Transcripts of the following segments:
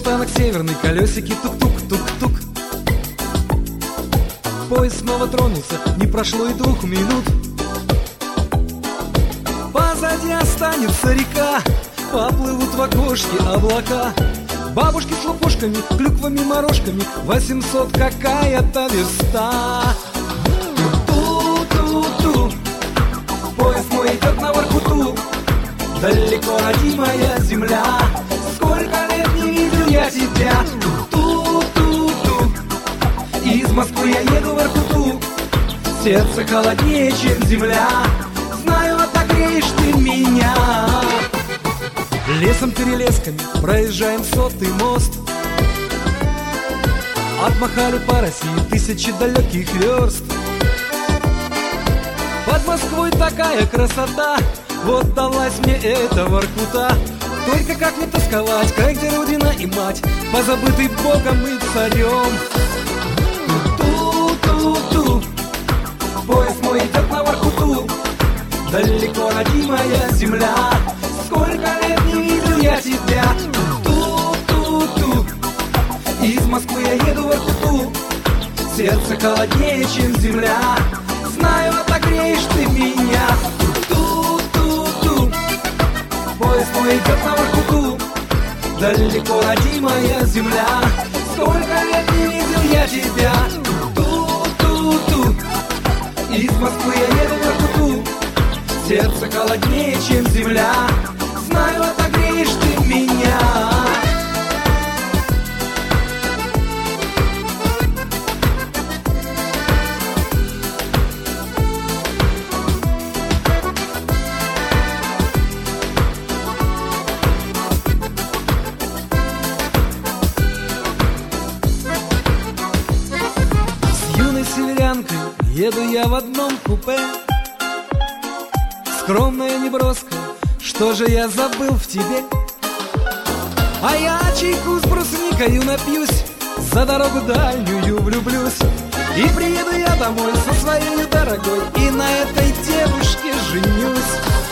полустанок северный, колесики тук-тук-тук-тук. Поезд снова тронулся, не прошло и 2 минут. Позади останется река, поплывут в окошке облака. Бабушки с лупушками, клюквами, морожками, 800 какая-то верста. Ту-ту-ту, поезд мой идет на Воркуту. Далеко родимая земля, сколько лет не видел я тебя. Ту-ту-ту, из Москвы я еду в Воркуту. Сердце холоднее, чем земля, знаю, отогреешь ты меня. Лесом-перелесками проезжаем 100-й мост. Отмахали по России 1000 далеких верст. Под Москвой такая красота, вот далась мне эта Воркута. Только как не тосковать, край, где родина и мать, позабытый Богом и царем. Ту-ту-ту, поезд мой идет на Воркуту. Далеко родимая земля, сколько лет не видел я тебя. Ту-ту-ту, из Москвы я еду в Воркуту. Сердце холоднее, чем земля, знаю, отогреешь ты меня. Ту-ту-ту, поезд мой идет на Воркуту. Далеко родимая земля, сколько лет не видел я тебя. Ту-ту-ту, из Москвы я еду в Воркуту. Сердце холоднее, чем земля, знаю, отогреешь ты меня. С юной северянкой еду я в одном купе. Скромная, неброская, что же я забыл в тебе? А я чайку с брусникою напьюсь, за дорогу дальнюю влюблюсь. И приеду я домой со своей дорогой, и на этой девушке женюсь.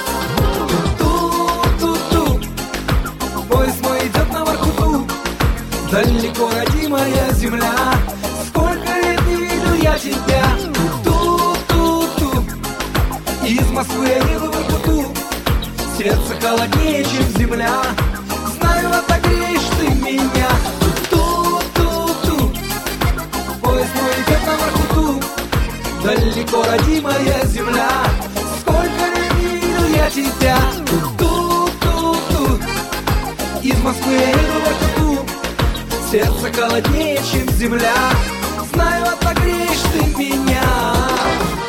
Ту-ту-ту, поезд мой идет на Воркуту. Далеко родимая земля, сколько лет не видел я тебя. Ту-ту-ту, из Москвы я еду в Воркуту. Сердце холоднее, чем земля, знаю, отогреешь ты меня. Ту-ту-ту, поезд мой идет на Воркуту. Далеко родимая земля, сколько лет не видел я тебя. Ту-ту-ту, из Москвы я еду в Воркуту. Сердце холоднее, чем земля, знаю, отогреешь ты меня.